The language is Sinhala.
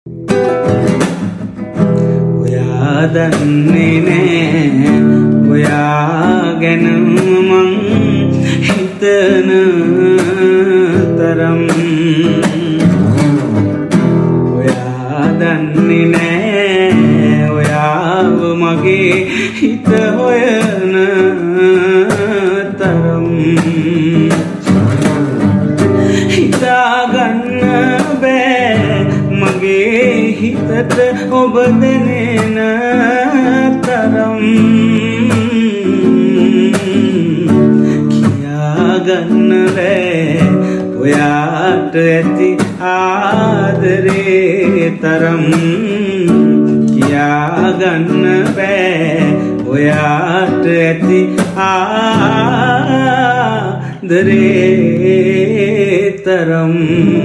ඔයා දන්නේ නෑ ඔයා ගැන මං හිතන තරම්. ඔයා දන්නේ නෑ ඔයාව මගේ හිත හොයන තරම්. හිතාගන්න බෑ මගේ හිතට ඔබ දැනෙන තරම්. කියාගන්න බෑ ඔයාට ඇති ආදරේ තරම්. කියාගන්න බෑ ඔයාට ඇති ආදරේ තරම්.